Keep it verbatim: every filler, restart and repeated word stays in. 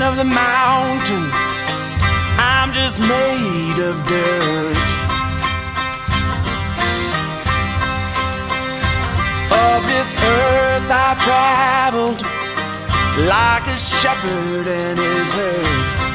of the mountain, I'm just made of dirt. Of this earth I traveled like a shepherd and his herd.